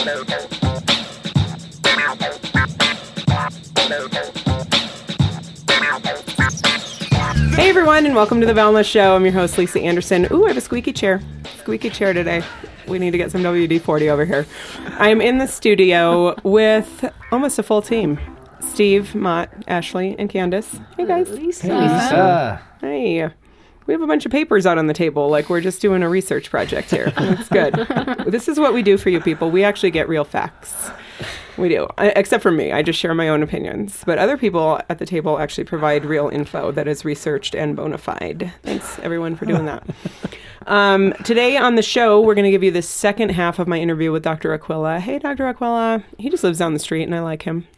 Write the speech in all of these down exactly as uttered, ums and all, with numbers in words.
Hey everyone, and welcome to the Wellness Show. I'm your host, Lisa Anderson. Ooh, I have a squeaky chair. Squeaky chair today. We need to get some W D forty over here. I'm in the studio with almost a full team. Steve, Mott, Ashley, and Candace. Hey guys. Lisa. Hey, Lisa. Hey. We have a bunch of papers out on the table, like we're just doing a research project here. That's good. This is what we do for you people. We actually get real facts. We do. I, except for me. I just share my own opinions. But other people at the table actually provide real info that is researched and bona fide. Thanks, everyone, for doing that. Um, today on the show, we're going to give you the second half of my interview with Doctor Aquila. Hey, Doctor Aquila. He just lives down the street, and I like him.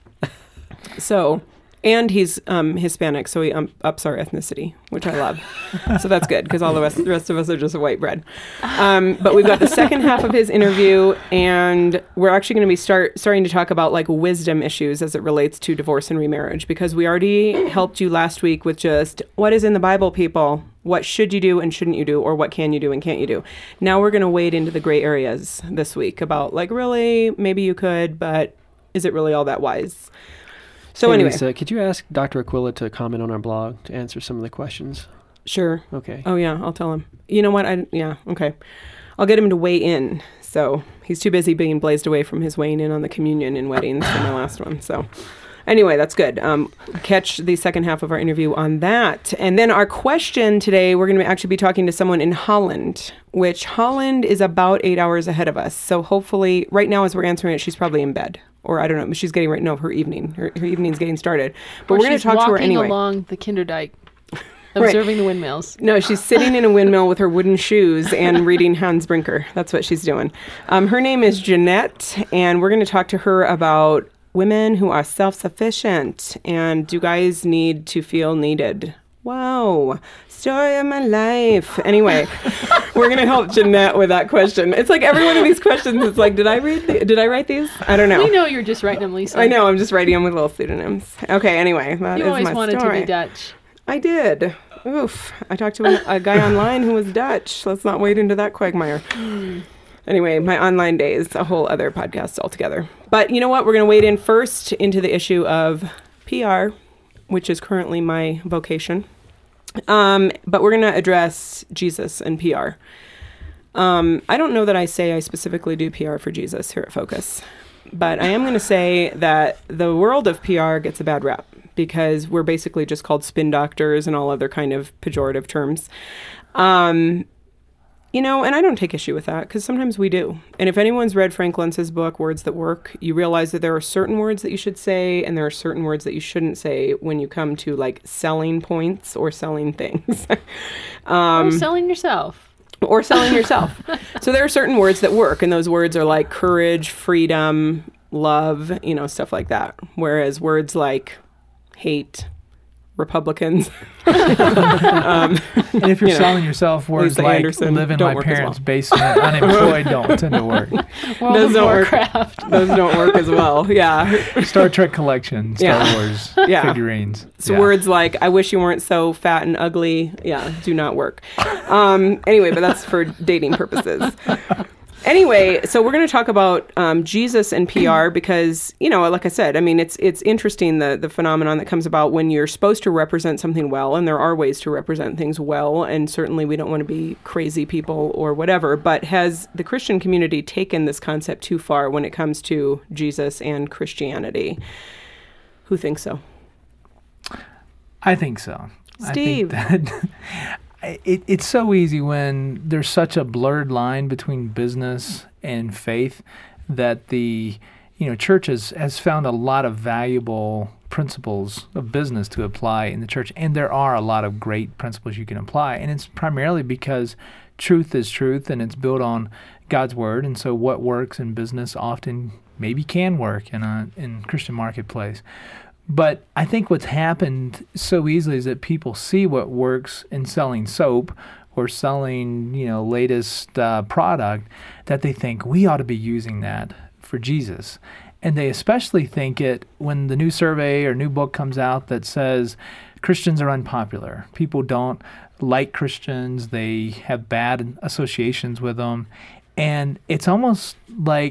So... And he's um, Hispanic, so he um, ups our ethnicity, which I love. So that's good, because all the rest, the rest of us are just white bread. Um, but we've got the second half of his interview, and we're actually going to be start starting to talk about like wisdom issues as it relates to divorce and remarriage, because we already helped you last week with just what is in the Bible, people. What should you do and shouldn't you do, or what can you do and can't you do? Now we're going to wade into the gray areas this week about like, really, maybe you could, but is it really all that wise? So hey, anyway. Lisa, could you ask Doctor Aquila to comment on our blog to answer some of the questions? Sure. Okay. Oh, yeah, I'll tell him. You know what? I, yeah, okay. I'll get him to weigh in. So he's too busy being blazed away from his weighing in on the communion and weddings for my last one. So anyway, that's good. Um, catch the second half of our interview on that. And then our question today, we're going to actually be talking to someone in Holland, which Holland is about eight hours ahead of us. So hopefully, right now as we're answering it, she's probably in bed. Or I don't know, she's getting right. No, her evening. Her, her evening's getting started. But or we're going to talk to her anyway. She's walking along the Kinderdijk, observing right. the windmills. No, she's sitting in a windmill with her wooden shoes and reading Hans Brinker. That's what she's doing. Um, her name is Jeanette, and we're going to talk to her about women who are self-sufficient and do guys need to feel needed. Wow. Story of my life. Anyway, we're going to help Jeanette with that question. It's like every one of these questions is like, did I read the, did I write these? I don't know. We know you're just writing them, Lisa. I know. I'm just writing them with little pseudonyms. Okay, anyway, that you is always my wanted story. to be Dutch. I did. Oof. I talked to a, a guy online who was Dutch. Let's not wade into that quagmire. Anyway, my online days, a whole other podcast altogether. But you know what? We're going to wade in first into the issue of P R, which is currently my vocation. Um, but we're going to address Jesus and P R. Um, I don't know that I say I specifically do P R for Jesus here at Focus, but I am going to say that the world of P R gets a bad rap because we're basically just called spin doctors and all other kind of pejorative terms. Um, you know, and I don't take issue with that because sometimes we do. And if anyone's read Frank Lentz's book, Words That Work, you realize that there are certain words that you should say and there are certain words that you shouldn't say when you come to like selling points or selling things. um, or selling yourself. Or selling yourself. So there are certain words that work, and those words are like courage, freedom, love, you know, stuff like that. Whereas words like hate, Republicans. um, and if you're you know, selling yourself, words Lisa like Anderson live in don't my work as parents' well. basement, unemployed, don't tend to work. World Those of don't Warcraft. work. Those don't work as well. Yeah. Star Trek collection, Star Yeah. Wars Yeah. figurines. So yeah. words like, I wish you weren't so fat and ugly, yeah, do not work. Um, anyway, but that's for dating purposes. Anyway, so we're going to talk about um, Jesus and P R because, you know, like I said, I mean, it's it's interesting, the, the phenomenon that comes about when you're supposed to represent something well, and there are ways to represent things well, and certainly we don't want to be crazy people or whatever, but has the Christian community taken this concept too far when it comes to Jesus and Christianity? Who thinks so? I think so. Steve. I think that it, it's so easy when there's such a blurred line between business and faith that the you know church has, has found a lot of valuable principles of business to apply in the church, and there are a lot of great principles you can apply, and it's primarily because truth is truth and it's built on God's word, and so what works in business often maybe can work in a in Christian marketplace. But I think what's happened so easily is that people see what works in selling soap or selling, you know, latest uh, product, that they think we ought to be using that for Jesus. And they especially think it when the new survey or new book comes out that says Christians are unpopular. People don't like Christians. They have bad associations with them. And it's almost like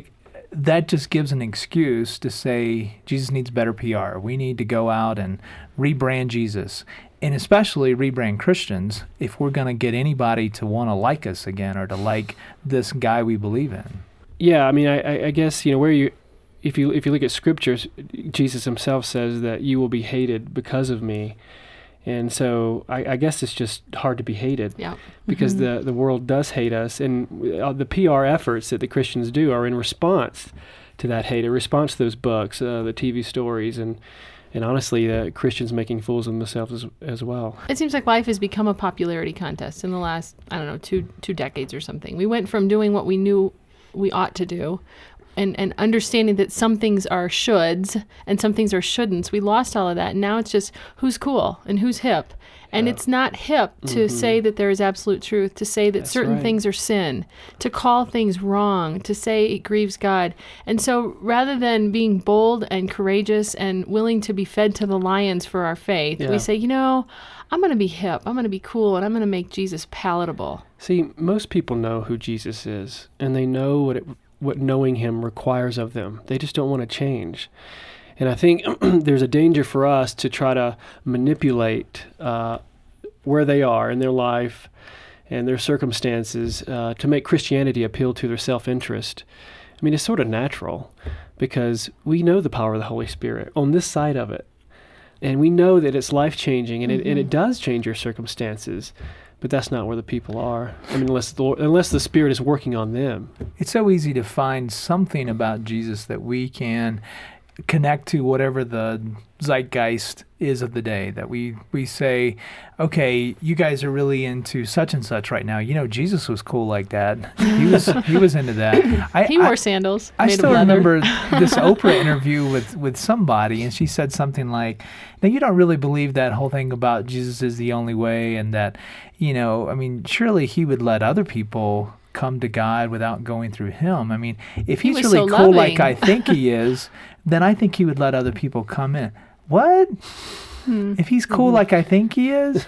that just gives an excuse to say Jesus needs better P R. We need to go out and rebrand Jesus, and especially rebrand Christians if we're going to get anybody to want to like us again or to like this guy we believe in. Yeah, I mean, I, I guess, you know, where you, if you if you look at scriptures, Jesus himself says that you will be hated because of me. And so I, I guess it's just hard to be hated Yeah. because Mm-hmm. the, the world does hate us. And uh, the P R efforts that the Christians do are in response to that hate, in response to those books, uh, the T V stories, and and honestly, uh, Christians making fools of themselves as, as well. It seems like life has become a popularity contest in the last, I don't know, two two decades or something. We went from doing what we knew we ought to do and, and understanding that some things are shoulds and some things are shouldn'ts. We lost all of that. And now it's just who's cool and who's hip. And Yeah. it's not hip to Mhm. say that there is absolute truth, to say that That's certain right. things are sin, to call things wrong, to say it grieves God. And so rather than being bold and courageous and willing to be fed to the lions for our faith, Yeah. we say, you know, I'm going to be hip, I'm going to be cool, and I'm going to make Jesus palatable. See, most people know who Jesus is, and they know what it, what knowing him requires of them. They just don't want to change. And I think there's a danger for us to try to manipulate uh, where they are in their life and their circumstances uh, to make Christianity appeal to their self-interest. I mean, it's sort of natural because we know the power of the Holy Spirit on this side of it. And we know that it's life-changing, and, mm-hmm. it, and it does change your circumstances. But that's not where the people are. I mean, unless the, unless the Spirit is working on them. It's so easy to find something about Jesus that we can connect to whatever the zeitgeist is of the day, that we, we say, okay, you guys are really into such and such right now. You know, Jesus was cool like that. He was he was into that. I, he wore I, sandals. I made still of leather. remember this Oprah interview with, with somebody, and she said something like, now, you don't really believe that whole thing about Jesus is the only way, and that, you know, I mean, surely he would let other people come to God without going through him. I mean, if He he's was really so cool like loving. I think he is, then I think he would let other people come in. What? Hmm. If he's cool Mm-hmm. like I think he is?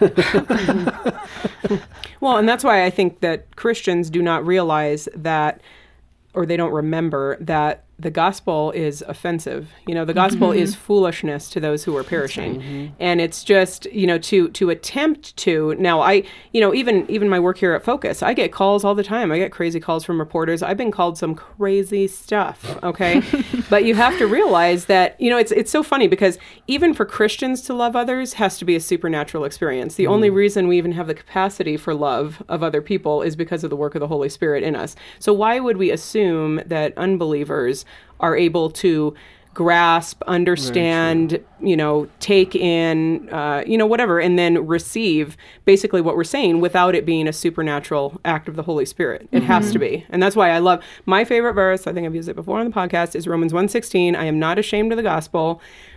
Well, and that's why I think that Christians do not realize that, or they don't remember that the gospel is offensive. You know, the gospel Mm-hmm. is foolishness to those who are perishing. And it's just, you know, to to attempt to, now I, you know, even even my work here at Focus, I get calls all the time. I get crazy calls from reporters. I've been called some crazy stuff, okay? But you have to realize that, you know, it's it's so funny because even for Christians to love others has to be a supernatural experience. The only reason we even have the capacity for love of other people is because of the work of the Holy Spirit in us. So why would we assume that unbelievers are able to grasp, understand, you know, take in, uh, you know, whatever, and then receive basically what we're saying without it being a supernatural act of the Holy Spirit. It has to be. And that's why I love, my favorite verse, I think I've used it before on the podcast, is Romans one sixteen. I am not ashamed of the gospel.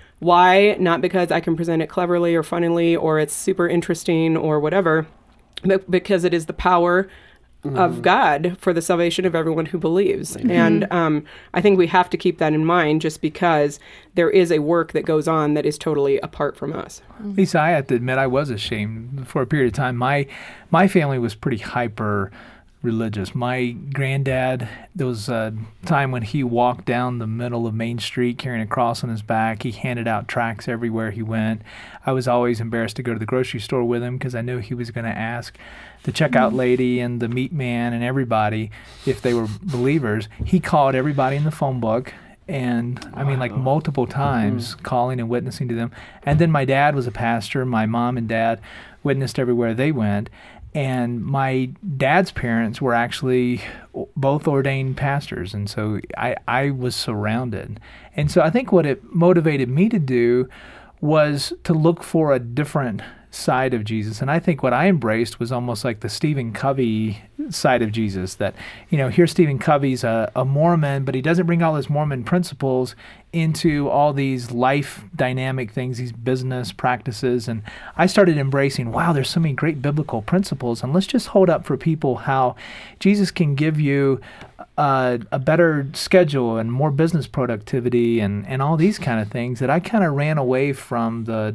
Why? Not because I can present it cleverly or funnily or it's super interesting or whatever, but because it is the power of God for the salvation of everyone who believes. Mm-hmm. And um, I think we have to keep that in mind just because there is a work that goes on that is totally apart from us. Lisa, I have to admit I was ashamed for a period of time. My my family was pretty hyper religious. My granddad, there was a time when he walked down the middle of Main Street carrying a cross on his back. He handed out tracts everywhere he went. I was always embarrassed to go to the grocery store with him because I knew he was going to ask the checkout lady and the meat man and everybody if they were believers. He called everybody in the phone book. And I mean, like multiple times, calling and witnessing to them. And then my dad was a pastor. My mom and dad witnessed everywhere they went. And my dad's parents were actually both ordained pastors. And so I, I was surrounded. And so I think what it motivated me to do was to look for a different side of Jesus. And I think what I embraced was almost like the Stephen Covey side of Jesus, that, you know, here Stephen Covey's a, a Mormon, but he doesn't bring all his Mormon principles into all these life dynamic things, these business practices. And I started embracing, wow, there's so many great biblical principles, and let's just hold up for people how Jesus can give you uh, a better schedule and more business productivity and, and all these kind of things, that I kind of ran away from the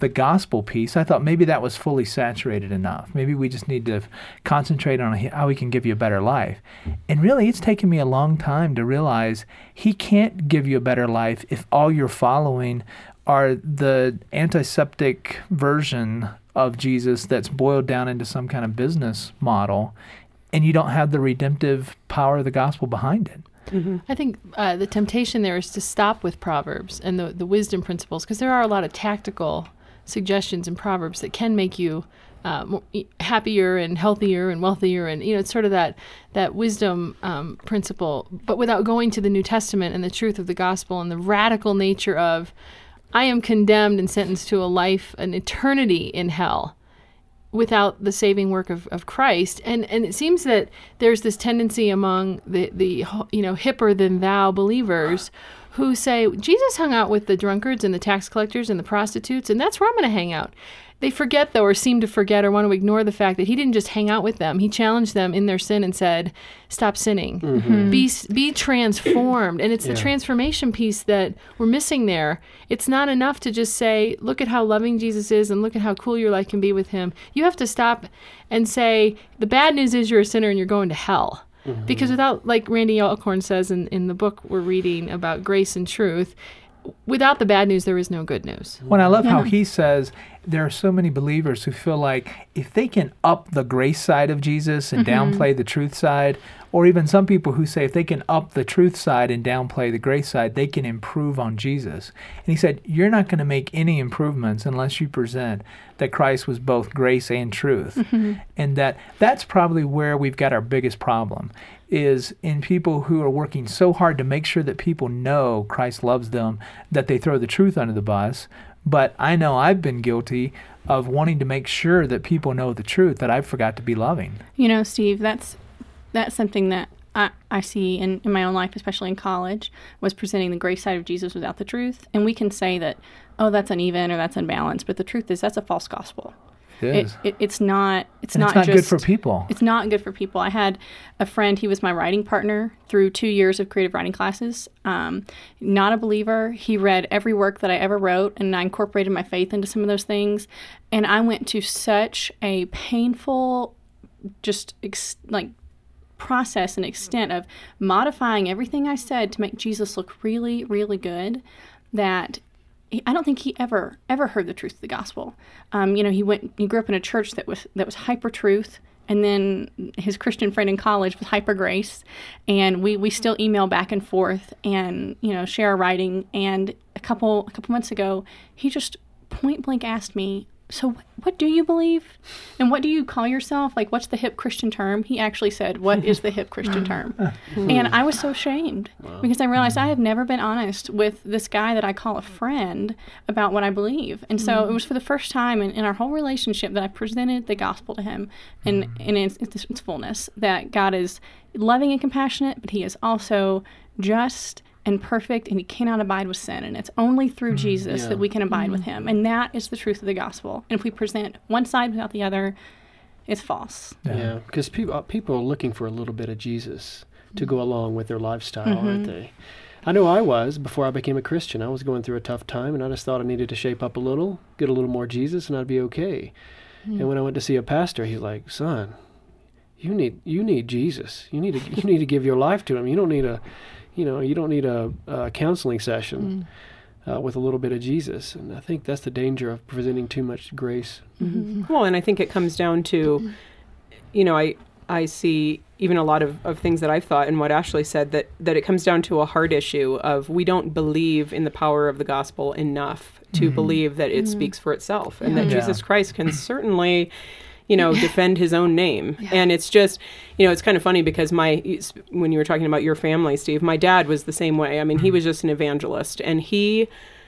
the gospel piece, I thought maybe that was fully saturated enough. Maybe we just need to f- concentrate on how we can give you a better life. And really, it's taken me a long time to realize he can't give you a better life if all you're following are the antiseptic version of Jesus that's boiled down into some kind of business model, and you don't have the redemptive power of the gospel behind it. Mm-hmm. I think uh, the temptation there is to stop with Proverbs and the, the wisdom principles, because there are a lot of tactical suggestions in Proverbs that can make you uh, more, happier and healthier and wealthier, and you know it's sort of that that wisdom um, principle, but without going to the New Testament and the truth of the gospel and the radical nature of, I am condemned and sentenced to a life, an eternity in hell, without the saving work of, of Christ. And and it seems that there's this tendency among the, the you know hipper than thou believers who say, Jesus hung out with the drunkards and the tax collectors and the prostitutes, and that's where I'm going to hang out. They forget, though, or seem to forget or want to ignore the fact that he didn't just hang out with them. He challenged them in their sin and said, stop sinning. Mm-hmm. Be be transformed. And it's Yeah. the transformation piece that we're missing there. It's not enough to just say, look at how loving Jesus is and look at how cool your life can be with him. You have to stop and say, the bad news is you're a sinner and you're going to hell. Mm-hmm. Because without, like Randy Alcorn says in, in the book we're reading about grace and truth, without the bad news, there is no good news. When I love how Yeah. he says there are so many believers who feel like if they can up the grace side of Jesus and downplay the truth side, or even some people who say if they can up the truth side and downplay the grace side, they can improve on Jesus. And he said, you're not going to make any improvements unless you present that Christ was both grace and truth. And that that's probably where we've got our biggest problem, is in people who are working so hard to make sure that people know Christ loves them, that they throw the truth under the bus. But I know I've been guilty of wanting to make sure that people know the truth, that I forgot to be loving. You know, Steve, that's that's something that I, I see in, in my own life, especially in college, was presenting the grace side of Jesus without the truth. And we can say that, oh, that's uneven or that's unbalanced. But the truth is that's a false gospel. It It, is. it, it's not. It's And not it's not just, good for people. It's not good for people. I had a friend. He was my writing partner through two years of creative writing classes. Um, not a believer. He read every work that I ever wrote, and I incorporated my faith into some of those things. And I went to such a painful, just ex- like process and extent of modifying everything I said to make Jesus look really, really good, that he, I don't think he ever, ever heard the truth of the gospel. Um, you know, he went, he grew up in a church that was that was hyper truth, and then his Christian friend in college was hyper grace, and we, we still email back and forth, and you know, share our writing. And a couple a couple months ago, he just point blank asked me, so what, what do you believe? And what do you call yourself? Like, what's the hip Christian term? He actually said, what is the hip Christian term? And I was so ashamed because I realized I have never been honest with this guy that I call a friend about what I believe. And so it was for the first time in, in our whole relationship that I presented the gospel to him in, in its, its, its fullness, that God is loving and compassionate, but he is also just and perfect, and he cannot abide with sin. And it's only through Jesus yeah. that we can abide with him. And that is the truth of the gospel. And if we present one side without the other, it's false. Yeah, because people people are looking for a little bit of Jesus to go along with their lifestyle, aren't they? I know I was before I became a Christian. I was going through a tough time, and I just thought I needed to shape up a little, get a little more Jesus, and I'd be okay. And when I went to see a pastor, he's like, "Son, you need you need Jesus. You need to you need to give your life to him. You don't need a, you know, you don't need a, a counseling session." Uh, with a little bit of Jesus. And I think that's the danger of presenting too much grace. Well, and I think it comes down to, you know, I I see even a lot of, of things that I've thought and what Ashley said, that, that it comes down to a heart issue of we don't believe in the power of the gospel enough to believe that it speaks for itself, and that Yeah. Jesus Christ can certainly, you know, defend his own name. And it's just, you know, it's kind of funny because my, when you were talking about your family, Steve, my dad was the same way. I mean, he was just an evangelist, and he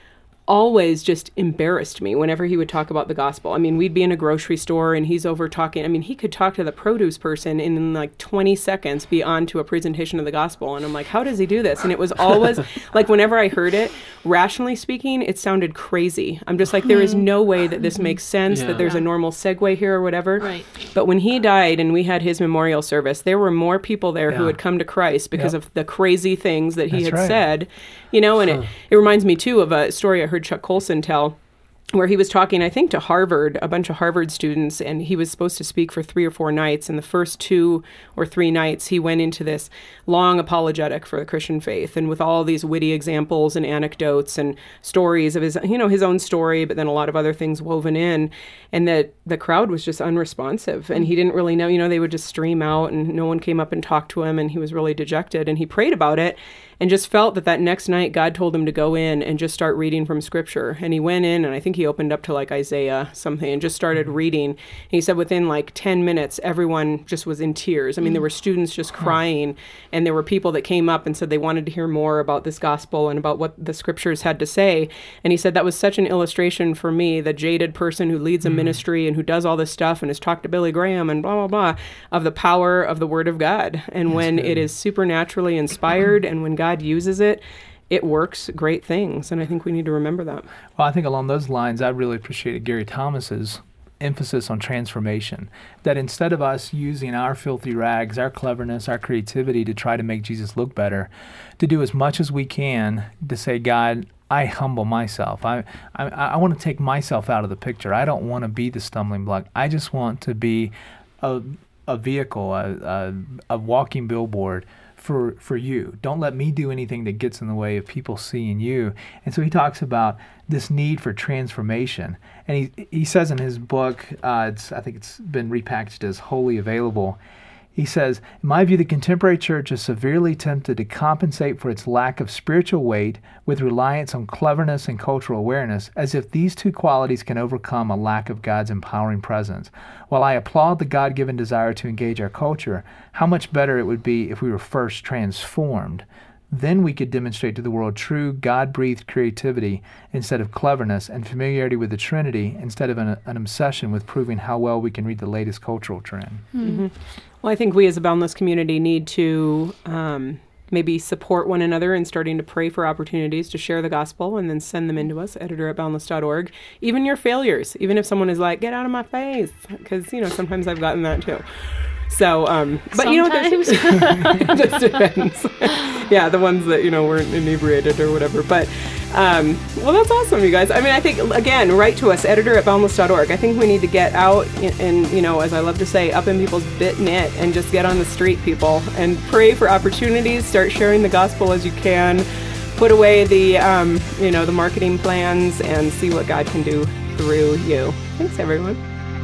always just embarrassed me whenever he would talk about the gospel. I mean, we'd be in a grocery store and he's over talking. I mean, he could talk to the produce person and in like twenty seconds be on to a presentation of the gospel. And I'm like, how does he do this? And it was always like, whenever I heard it, rationally speaking, it sounded crazy. I'm just like, there is no way that this makes sense, Yeah. that there's a normal segue here or whatever. Right. But when he died and we had his memorial service, there were more people there who Yeah. had come to Christ because Yep. of the crazy things that he That's had right. said, you know, and it, it reminds me too of a story I heard Chuck Colson tell where he was talking, I think, to Harvard, a bunch of Harvard students, and he was supposed to speak for three or four nights. And the first two or three nights, he went into this long apologetic for the Christian faith, and with all these witty examples and anecdotes and stories of his, you know, his own story, but then a lot of other things woven in, and that the crowd was just unresponsive, and he didn't really know, you know, they would just stream out, and no one came up and talked to him, and he was really dejected, and he prayed about it, and just felt that that next night God told him to go in and just start reading from Scripture. And he went in, and I think he opened up to like Isaiah something and just started reading. And he said within like ten minutes, everyone just was in tears. I mean, there were students just crying, and there were people that came up and said they wanted to hear more about this gospel and about what the Scriptures had to say. And he said that was such an illustration for me, the jaded person who leads a mm. ministry and who does all this stuff and has talked to Billy Graham and blah, blah, blah, of the power of the Word of God. And That's when good. It is supernaturally inspired and when God uses it, it works great things. And I think we need to remember that. Well, I think along those lines, I really appreciated Gary Thomas's emphasis on transformation, that instead of us using our filthy rags, our cleverness, our creativity to try to make Jesus look better, to do as much as we can to say, God, I humble myself. I, I, I want to take myself out of the picture. I don't want to be the stumbling block. I just want to be a, a vehicle, a, a, a walking billboard for for you. Don't let me do anything that gets in the way of people seeing you. And so he talks about this need for transformation. And he he says in his book, uh, it's I think it's been repackaged as Wholly Available. He says, in my view, the contemporary church is severely tempted to compensate for its lack of spiritual weight with reliance on cleverness and cultural awareness, as if these two qualities can overcome a lack of God's empowering presence. While I applaud the God-given desire to engage our culture, how much better it would be if we were first transformed. Then we could demonstrate to the world true God-breathed creativity instead of cleverness, and familiarity with the Trinity instead of an, an obsession with proving how well we can read the latest cultural trend. Mm-hmm. Well, I think we as a Boundless community need to um, maybe support one another in starting to pray for opportunities to share the gospel and then send them into us, editor at boundless dot org. Even your failures, even if someone is like, get out of my face, because, you know, sometimes I've gotten that too. So, um, but Sometimes. you know, there's, it just depends. Yeah, the ones that, you know, weren't inebriated or whatever. But, um, well, that's awesome, you guys. I mean, I think, again, write to us, editor at boundless dot org. I think we need to get out and, and, you know, as I love to say, up in people's bit knit and just get on the street, people, and pray for opportunities. Start sharing the gospel as you can. Put away the, um, you know, the marketing plans and see what God can do through you. Thanks, everyone.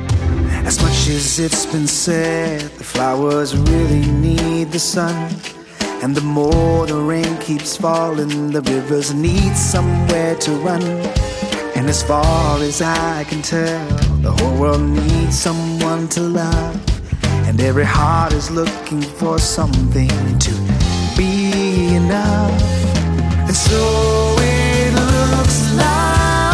As much as it's been said, the flowers really need the sun. And the more the rain keeps falling, the rivers need somewhere to run. And as far as I can tell, the whole world needs someone to love. And every heart is looking for something to be enough. And so it looks like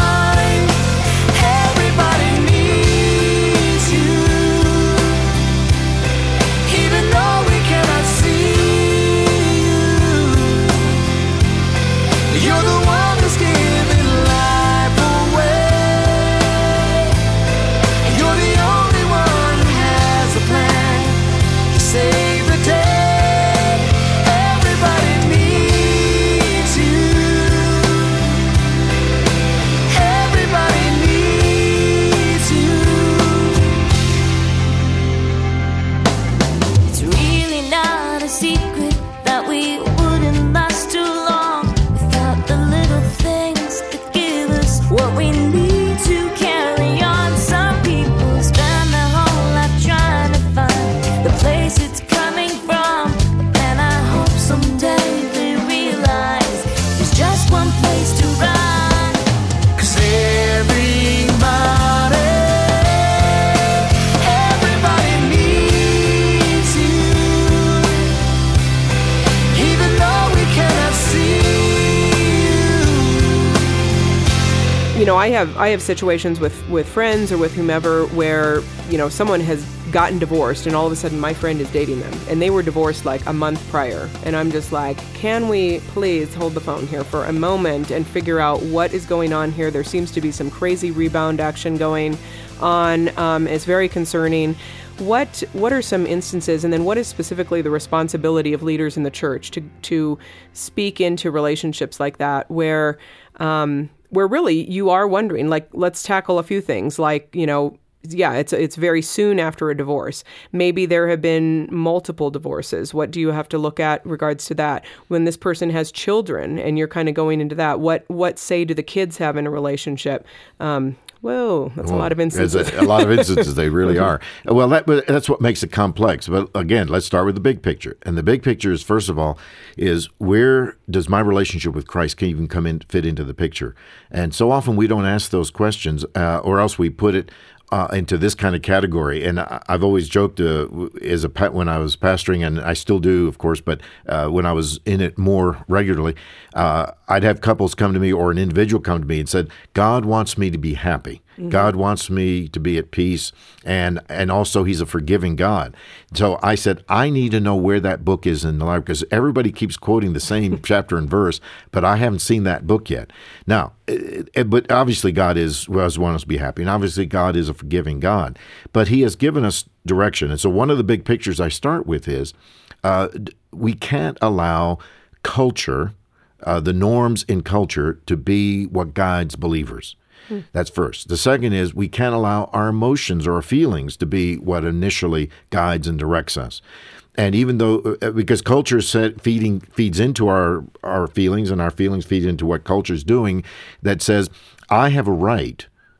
You know, I have I have situations with, with friends or with whomever where, you know, someone has gotten divorced and all of a sudden my friend is dating them and they were divorced like a month prior. And I'm just like, can we please hold the phone here for a moment and figure out what is going on here? There seems to be some crazy rebound action going on. Um, it's very concerning. What what are some instances, and then what is specifically the responsibility of leaders in the church to to speak into relationships like that where, um, where really you are wondering, like, let's tackle a few things, like, you know, yeah, it's it's very soon after a divorce. Maybe there have been multiple divorces. What do you have to look at regards to that? When this person has children and you're kind of going into that, what what say do the kids have in a relationship? Um, whoa, that's well, a lot of instances. A, a lot of instances, they really are. Well, that, that's what makes it complex. But again, let's start with the big picture. And the big picture is, first of all, is where does my relationship with Christ can even come in, fit into the picture? And so often we don't ask those questions, uh, or else we put it Uh, into this kind of category. And I, I've always joked uh, as a pa- when I was pastoring, and I still do, of course, but uh, when I was in it more regularly, uh, I'd have couples come to me or an individual come to me and said, God wants me to be happy. Mm-hmm. God wants me to be at peace, and and also He's a forgiving God. So I said, I need to know where that book is in the library, because everybody keeps quoting the same chapter and verse, but I haven't seen that book yet. Now, it, it, but obviously God is was wants us to be happy, and obviously God is a forgiving God, but He has given us direction. And so one of the big pictures I start with is uh, we can't allow culture, uh, the norms in culture, to be what guides believers. That's first. The second is we can't allow our emotions or our feelings to be what initially guides and directs us. And even though, because culture set, feeding feeds into our, our feelings, and our feelings feed into what culture is doing, that says, I have a right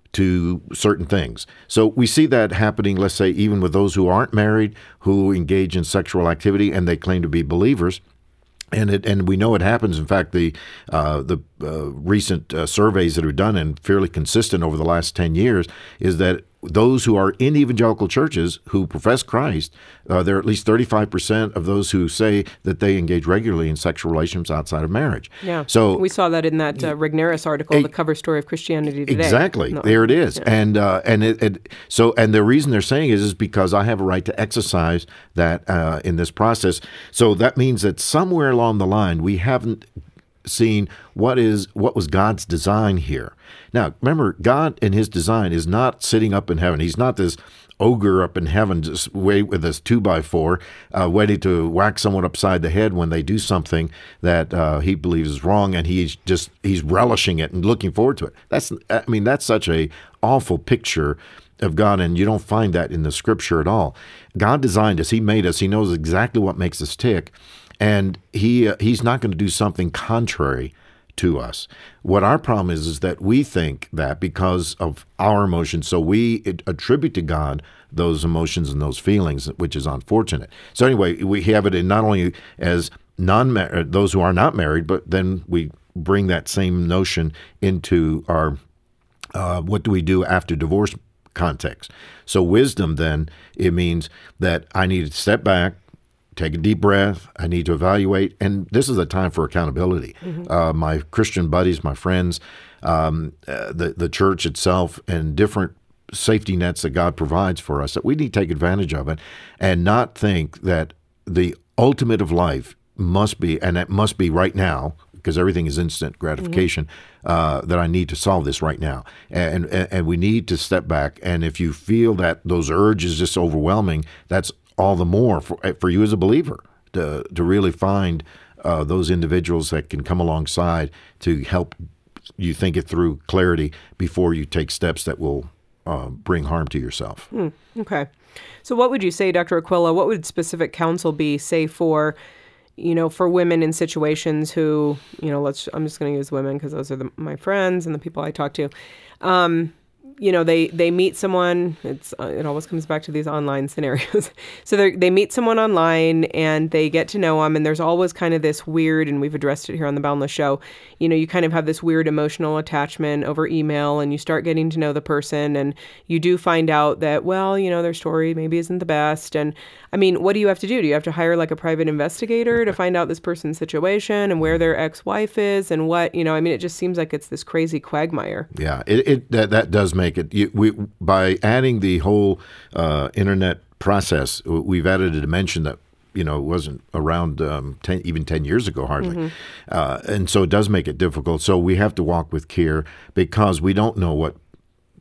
to certain things. So we see that happening, let's say, even with those who aren't married, who engage in sexual activity, and they claim to be believers. And it, and we know it happens. In fact, the uh, the uh, recent uh, surveys that are done and fairly consistent over the last ten years is that those who are in evangelical churches who profess Christ, uh, there are at least thirty-five percent of those who say that they engage regularly in sexual relations outside of marriage. Yeah. So we saw that in that uh, Regnerus article, a, the cover story of Christianity Today. Exactly. No. There it is. Yeah. And uh, and it, it so and the reason they're saying is is because I have a right to exercise that uh, in this process. So that means that somewhere along the line we haven't seen what is what was God's design here. Now, remember, God in His design is not sitting up in heaven. He's not this ogre up in heaven just wait with this two by four, uh, ready to whack someone upside the head when they do something that uh, he believes is wrong, and he's just he's relishing it and looking forward to it. That's I mean that's such a awful picture of God, and you don't find that in the Scripture at all. God designed us. He made us. He knows exactly what makes us tick. And he uh, he's not going to do something contrary to us. What our problem is is that we think that because of our emotions, so we attribute to God those emotions and those feelings, which is unfortunate. So anyway, we have it in not only as non those who are not married, but then we bring that same notion into our uh, what do we do after divorce context. So wisdom then, it means that I need to step back, take a deep breath. I need to evaluate. And this is a time for accountability. Mm-hmm. Uh, my Christian buddies, my friends, um, uh, the, the church itself, and different safety nets that God provides for us, that we need to take advantage of it and not think that the ultimate of life must be, and it must be right now, because everything is instant gratification, mm-hmm. uh, that I need to solve this right now. And, and and we need to step back. And if you feel that those urges just overwhelming, that's all the more for, for you as a believer to to really find uh, those individuals that can come alongside to help you think it through clarity before you take steps that will uh, bring harm to yourself. Hmm. Okay. So what would you say, Doctor Aquila, what would specific counsel be, say, for, you know, for women in situations who, you know, let's, I'm just going to use women because those are the, my friends and the people I talk to. Um, you know, they, they meet someone, it's, uh, it always comes back to these online scenarios. So they they meet someone online and they get to know them, and there's always kind of this weird, and we've addressed it here on the Boundless Show, you know, you kind of have this weird emotional attachment over email, and you start getting to know the person, and you do find out that, well, you know, their story maybe isn't the best. And I mean, what do you have to do? Do you have to hire like a private investigator to find out this person's situation and where their ex-wife is and what, you know, I mean, it just seems like it's this crazy quagmire. Yeah, it, it that, that does make it. You, we, by adding the whole uh, internet process, we've added a dimension that, you know, wasn't around um, ten, even ten years ago, hardly. Mm-hmm. Uh, and so it does make it difficult. So we have to walk with care because we don't know what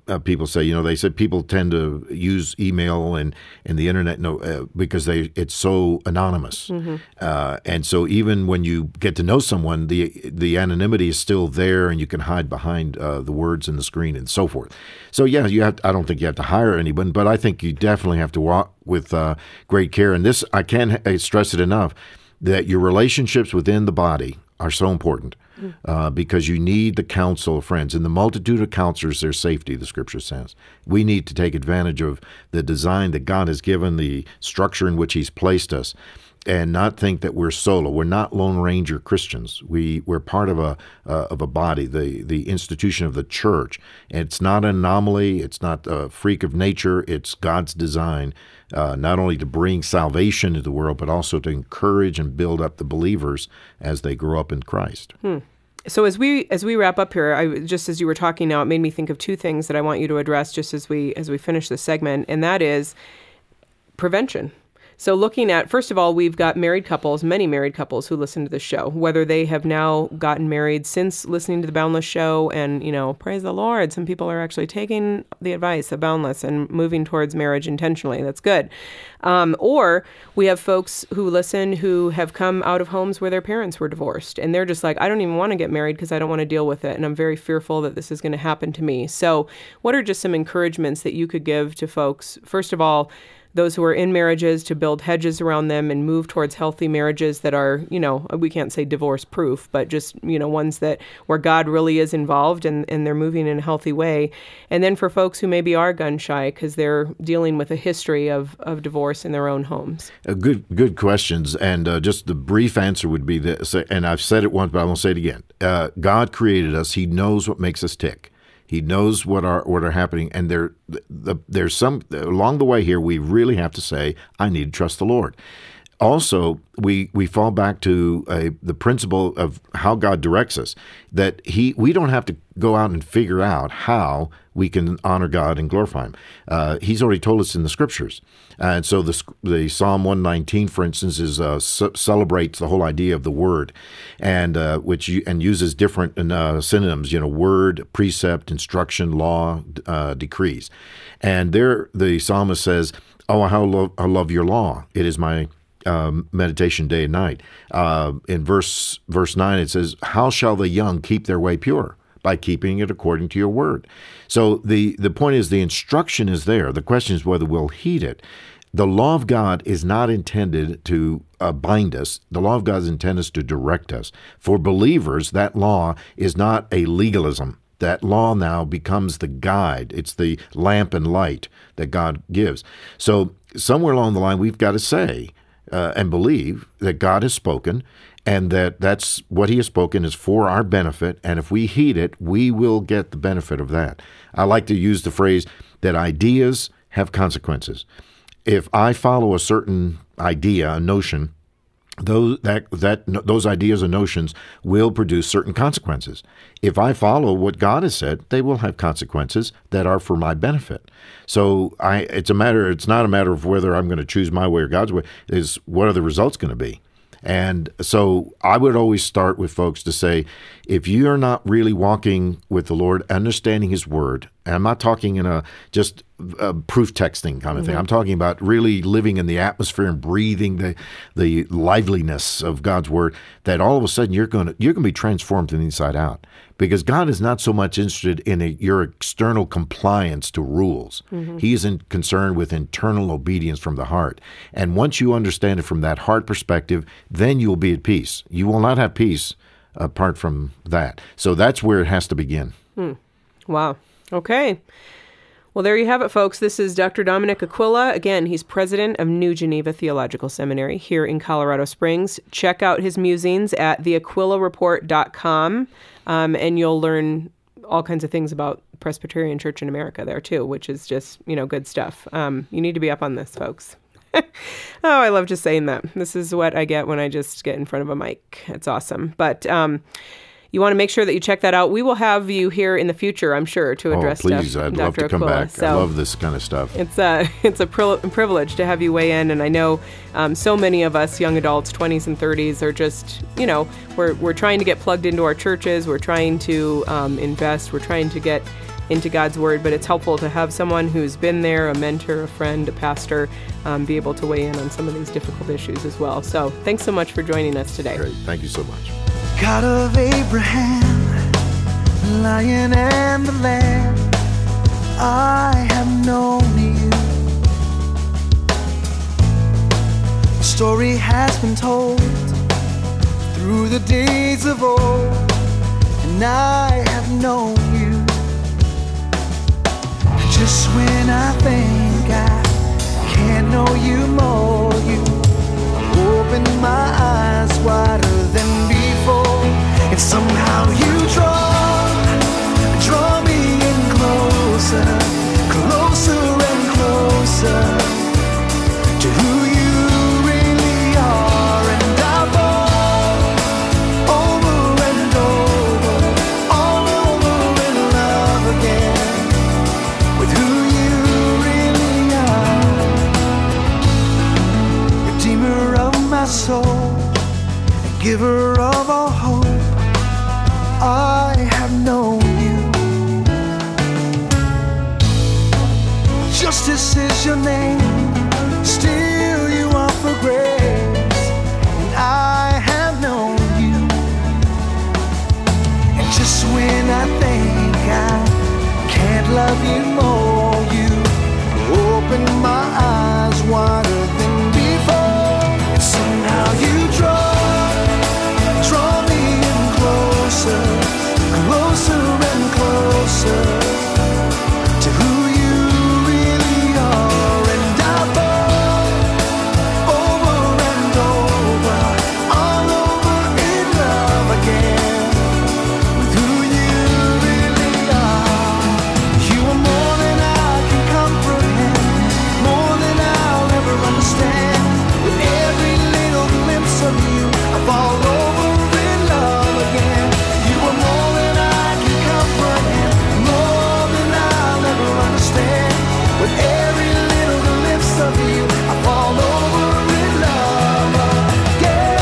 uh, people say, you know, they said people tend to use email and, and the internet no, uh, because they it's so anonymous. Mm-hmm. Uh, and so even when you get to know someone, the the anonymity is still there, and you can hide behind uh, the words in the screen and so forth. So yeah, you have. I don't think you have to hire anyone, but I think you definitely have to walk with uh, great care. And this, I can't stress it enough, that your relationships within the body are so important. Uh, because you need the counsel of friends. In the multitude of counselors, there's safety, the Scripture says. We need to take advantage of the design that God has given, the structure in which He's placed us, and not think that we're solo. We're not Lone Ranger Christians. We, we're part of a uh, of a body, the, the institution of the church. And it's not an anomaly. It's not a freak of nature. It's God's design, uh, not only to bring salvation into the world, but also to encourage and build up the believers as they grow up in Christ. Hmm. So as we as we wrap up here, I, just as you were talking now, it made me think of two things that I want you to address just as we as we finish this segment, and that is prevention. So looking at, first of all, we've got married couples, many married couples who listen to the show, whether they have now gotten married since listening to the Boundless show, and, you know, praise the Lord, some people are actually taking the advice of Boundless and moving towards marriage intentionally. That's good. Um, or we have folks who listen who have come out of homes where their parents were divorced, and they're just like, I don't even want to get married because I don't want to deal with it, and I'm very fearful that this is going to happen to me. So what are just some encouragements that you could give to folks, first of all, those who are in marriages, to build hedges around them and move towards healthy marriages that are, you know, we can't say divorce proof, but just, you know, ones that where God really is involved and, and they're moving in a healthy way. And then for folks who maybe are gun shy because they're dealing with a history of, of divorce in their own homes. Uh, good good questions. And uh, just the brief answer would be this, and I've said it once, but I won't say it again. Uh, God created us. He knows what makes us tick. He knows what are what are happening, and there, the, there's some along the way here. We really have to say, "I need to trust the Lord." Also, we we fall back to uh, the principle of how God directs us. That He, we don't have to go out and figure out how we can honor God and glorify Him. Uh, he's already told us in the Scriptures, uh, and so the the Psalm one nineteen, for instance, is uh, c- celebrates the whole idea of the Word, and uh, which you, and uses different uh, synonyms. You know, word, precept, instruction, law, uh, decrees, and there the psalmist says, "Oh, how lo- I love your law! It is my Um, meditation day and night." Uh, in verse verse nine, it says, "How shall the young keep their way pure? By keeping it according to your word." So the, the point is the instruction is there. The question is whether we'll heed it. The law of God is not intended to uh, bind us. The law of God is intended to direct us. For believers, that law is not a legalism. That law now becomes the guide. It's the lamp and light that God gives. So somewhere along the line, we've got to say, Uh, and believe that God has spoken, and that that's what He has spoken is for our benefit, and if we heed it, we will get the benefit of that. I like to use the phrase that ideas have consequences. If I follow a certain idea, a notion, those that that those ideas and notions will produce certain consequences. If I follow what God has said, they will have consequences that are for my benefit. So I, it's a matter. It's not a matter of whether I'm going to choose my way or God's way. Is what are the results going to be? And so I would always start with folks to say, if you're not really walking with the Lord, understanding His Word, and I'm not talking in a just a proof texting kind of mm-hmm. thing. I'm talking about really living in the atmosphere and breathing the the liveliness of God's Word, that all of a sudden you're going to you're going to be transformed from the inside out. Because God is not so much interested in a, your external compliance to rules. Mm-hmm. He is in, concerned with internal obedience from the heart. And once you understand it from that heart perspective, then you will be at peace. You will not have peace apart from that. So that's where it has to begin. Hmm. Wow. Okay. Well, there you have it, folks. This is Doctor Dominic Aquila. Again, he's president of New Geneva Theological Seminary here in Colorado Springs. Check out his musings at the aquila report dot com, um, and you'll learn all kinds of things about Presbyterian Church in America there, too, which is just, you know, good stuff. Um, you need to be up on this, folks. Oh, I love just saying that. This is what I get when I just get in front of a mic. It's awesome. But um, you want to make sure that you check that out. We will have you here in the future, I'm sure, to address oh, please. stuff. I'd Doctor love to come Aquila. back. So I love this kind of stuff. It's a, it's a pri- privilege to have you weigh in. And I know um, so many of us young adults, twenties and thirties, are just, you know, we're, we're trying to get plugged into our churches. We're trying to um, invest. We're trying to get into God's Word, but it's helpful to have someone who's been there, a mentor, a friend, a pastor, um, be able to weigh in on some of these difficult issues as well. So thanks so much for joining us today. Great. Thank you so much. God of Abraham, the Lion and the Lamb, I have known you. The story has been told through the days of old, and I have known you. Just when I think I can't know you more, you open my eyes wider than before, and somehow you draw, draw me in closer, closer and closer to who you really are, and I fall over and over, all over in love again with who you really are. Redeemer of my soul, giver of all hope, I have known you. Justice is your name, still you offer grace, and I have known you. And just when I think I can't love you more, you open my eyes wider than before, and somehow you draw, draw me in closer, closer and closer to who you really are, and I fall over and over, all over in love again with who you really are. You are more than I can comprehend, more than I'll ever understand. With every little glimpse of you, I fall over in love again. You are more than I can comprehend, more than I'll ever understand. With every little glimpse of you, I fall over in love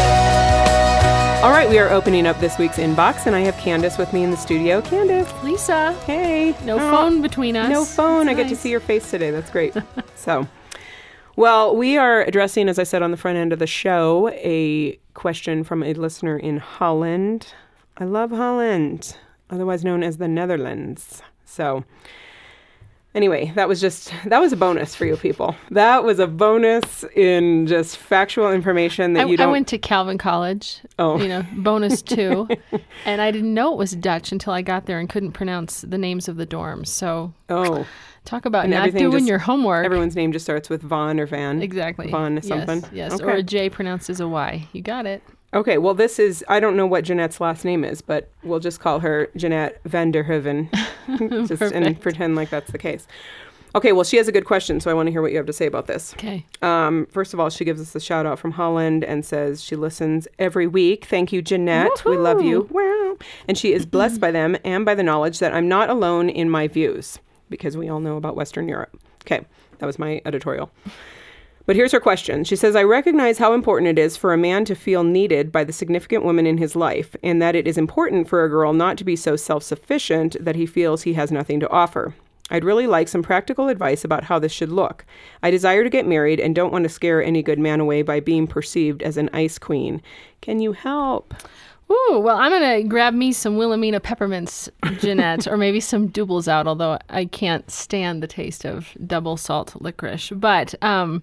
again. All right, we are opening up this week's inbox, and I have Candace with me in the studio. Candace, Lisa, hey. no Oh, phone between us. No phone. That's I get to nice. see your face today. That's great. So, well, we are addressing, as I said on the front end of the show, a question from a listener in Holland. I love Holland, otherwise known as the Netherlands. So, anyway, that was just, that was a bonus for you people. That was a bonus in just factual information that I, you don't. I went to Calvin College, Oh. you know, bonus two, and I didn't know it was Dutch until I got there and couldn't pronounce the names of the dorms. So Oh, talk about And not everything doing just- your homework. everyone's name just starts with Von or Van. Exactly. Von something. Yes, yes. Okay. Or a J pronounced as a Y. You got it. Okay, well, this is, I don't know what Jeanette's last name is, but we'll just call her Jeanette van der Hoeven just and Perfect. pretend like that's the case. Okay, well, she has a good question, so I want to hear what you have to say about this. Okay. Um, first of all, she gives us a shout out from Holland and says she listens every week. Thank you, Jeanette. We love you. Wow. And she is blessed by them and by the knowledge that I'm not alone in my views, because we all know about Western Europe. Okay, that was my editorial. But here's her question. She says, I recognize how important it is for a man to feel needed by the significant woman in his life, and that it is important for a girl not to be so self-sufficient that he feels he has nothing to offer. I'd really like some practical advice about how this should look. I desire to get married and don't want to scare any good man away by being perceived as an ice queen. Can you help? Ooh, well, I'm going to grab me some Wilhelmina peppermints, Jeanette, or maybe some Doubles out, although I can't stand the taste of double salt licorice. But um,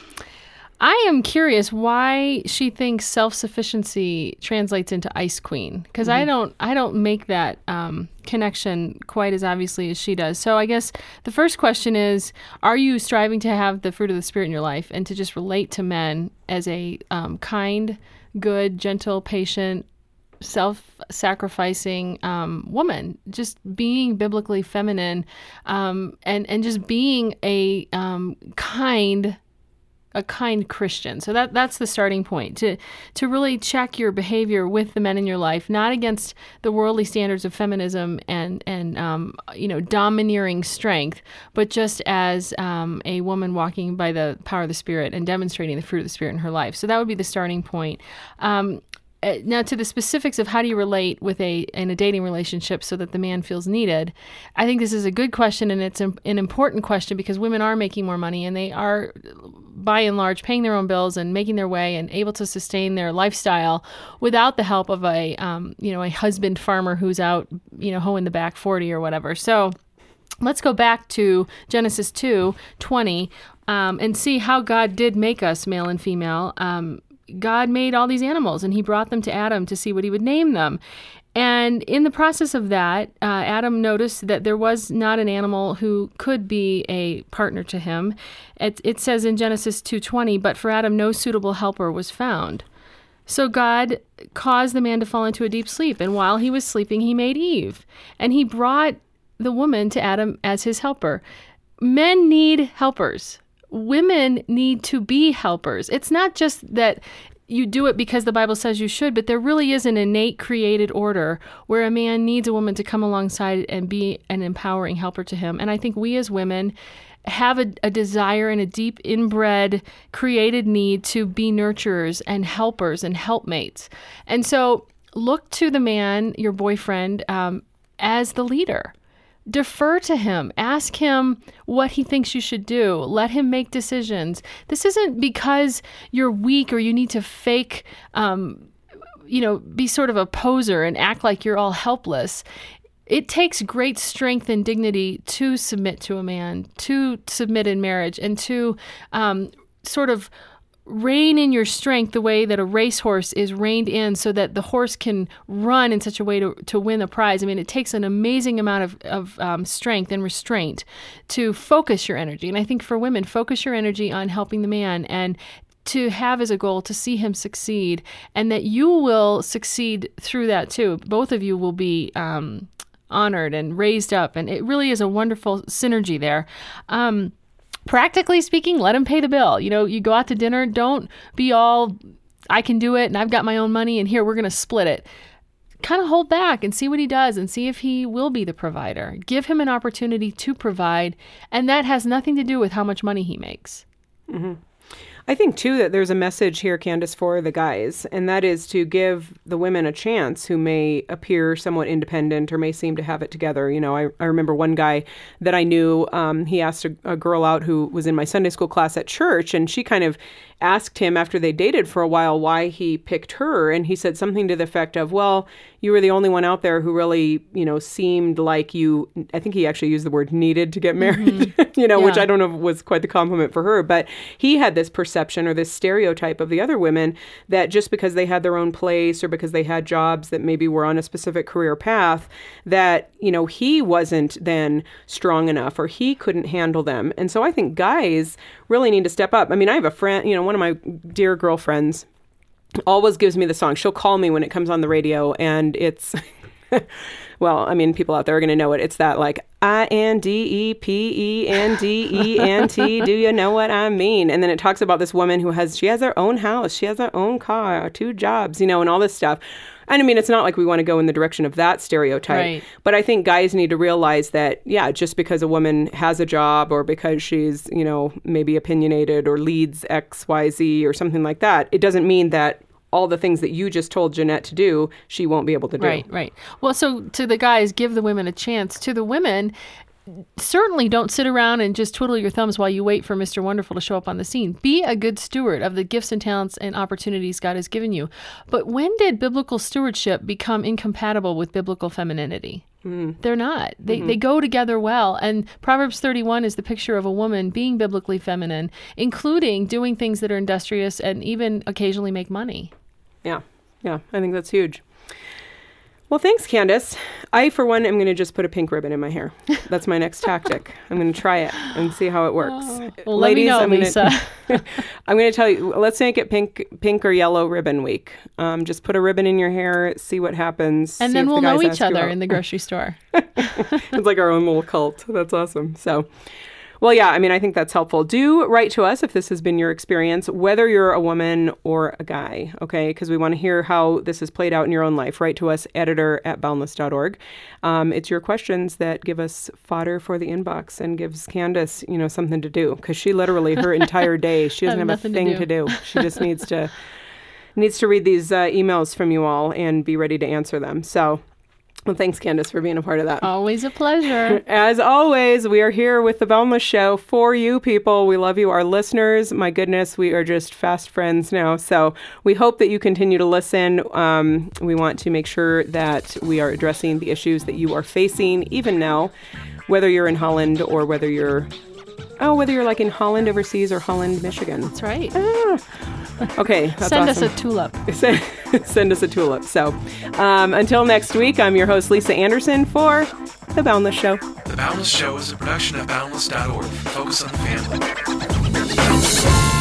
I am curious why she thinks self-sufficiency translates into ice queen, because I don't I don't make that um, connection quite as obviously as she does. So I guess the first question is, are you striving to have the fruit of the Spirit in your life and to just relate to men as a um, kind, good, gentle, patient, self-sacrificing um, woman, just being biblically feminine, um, and and just being a um, kind, a kind Christian. So that that's the starting point, to to really check your behavior with the men in your life, not against the worldly standards of feminism and and um, you know domineering strength, but just as um, a woman walking by the power of the Spirit and demonstrating the fruit of the Spirit in her life. So that would be the starting point. Um, Uh, now, to the specifics of how do you relate with a in a dating relationship so that the man feels needed, I think this is a good question, and it's an, an important question because women are making more money and they are, by and large, paying their own bills and making their way and able to sustain their lifestyle without the help of a um, you know a husband farmer who's out you know hoeing the back forty or whatever. So let's go back to Genesis two twenty um, and see how God did make us male and female. Um, God made all these animals, and he brought them to Adam to see what he would name them. And in the process of that, uh, Adam noticed that there was not an animal who could be a partner to him. It, it says in Genesis two twenty, but for Adam no suitable helper was found. So God caused the man to fall into a deep sleep, and while he was sleeping, he made Eve. And he brought the woman to Adam as his helper. Men need helpers. Women need to be helpers. It's not just that you do it because the Bible says you should, but there really is an innate created order where a man needs a woman to come alongside and be an empowering helper to him. And I think we as women have a, a desire and a deep inbred created need to be nurturers and helpers and helpmates. And so look to the man, your boyfriend, um, as the leader. Defer to him. Ask him what he thinks you should do. Let him make decisions. This isn't because you're weak or you need to fake, um, you know, be sort of a poser and act like you're all helpless. It takes great strength and dignity to submit to a man, to submit in marriage, and to um, sort of rein in your strength the way that a racehorse is reined in so that the horse can run in such a way to, to win the prize. I mean, it takes an amazing amount of, of um, strength and restraint to focus your energy. And I think for women, focus your energy on helping the man and to have as a goal to see him succeed, and that you will succeed through that too. Both of you will be um, honored and raised up. And it really is a wonderful synergy there. Um, Practically speaking, let him pay the bill. You know, you go out to dinner, don't be all, I can do it and I've got my own money and here we're going to split it. Kind of hold back and see what he does and see if he will be the provider. Give him an opportunity to provide, and that has nothing to do with how much money he makes. Mm-hmm. I think, too, that there's a message here, Candace, for the guys, and that is to give the women a chance who may appear somewhat independent or may seem to have it together. You know, I, I remember one guy that I knew, um, he asked a, a girl out who was in my Sunday school class at church, and she kind of asked him after they dated for a while why he picked her, and he said something to the effect of, well, you were the only one out there who really, you know, seemed like you, I think he actually used the word needed to get married, mm-hmm. you know, yeah. which I don't know if was quite the compliment for her, but he had this perception or this stereotype of the other women that just because they had their own place or because they had jobs that maybe were on a specific career path, that, you know, he wasn't then strong enough or he couldn't handle them. And so I think guys really need to step up. I mean, I have a friend, you know, one of my dear girlfriends always gives me the song. She'll call me when it comes on the radio, and it's, well, I mean, people out there are going to know it. It's that like I N D E P E N D E N T. Do you know what I mean? And then it talks about this woman who has, she has her own house. She has her own car, two jobs, you know, and all this stuff. And I mean, it's not like we want to go in the direction of that stereotype, right. But I think guys need to realize that, yeah, just because a woman has a job or because she's, you know, maybe opinionated or leads X, Y, Z or something like that, it doesn't mean that all the things that you just told Jeanette to do, she won't be able to do. Right, right. Well, so to the guys, give the women a chance. To the women, certainly don't sit around and just twiddle your thumbs while you wait for Mister Wonderful to show up on the scene. Be a good steward of the gifts and talents and opportunities God has given you. But when did biblical stewardship become incompatible with biblical femininity? Mm. They're not. They mm-hmm. they go together well. And Proverbs thirty-one is the picture of a woman being biblically feminine, including doing things that are industrious and even occasionally make money. Yeah, yeah, I think that's huge. Well, thanks, Candace. I, for one, am going to just put a pink ribbon in my hair. That's my next tactic. I'm going to try it and see how it works. Oh, well, Ladies, let me know, I'm gonna, Lisa. I'm going to tell you, let's make it pink pink or yellow ribbon week. Um, just put a ribbon in your hair, see what happens. And then we'll the know each other in the grocery store. It's like our own little cult. That's awesome. So... Well, yeah, I mean, I think that's helpful. Do write to us if this has been your experience, whether you're a woman or a guy, okay? Because we want to hear how this has played out in your own life. Write to us, editor at boundless dot org. Um, it's your questions that give us fodder for the inbox and gives Candace, you know, something to do. Because she literally, her entire day, she doesn't have, have a thing to do. to do. She just needs to needs to read these uh, emails from you all and be ready to answer them. So, well, thanks, Candace, for being a part of that. Always a pleasure. As always, we are here with The Boundless Show for you people. We love you, our listeners. My goodness, we are just fast friends now. So we hope that you continue to listen. Um, we want to make sure that we are addressing the issues that you are facing, even now, whether you're in Holland or whether you're, oh, whether you're like in Holland overseas or Holland, Michigan. That's right. Ah. Okay, that's Send awesome. us a tulip. Send, send us a tulip. So um, until next week, I'm your host, Lisa Anderson, for The Boundless Show. The Boundless Show is a production of boundless dot org. Focus on the family.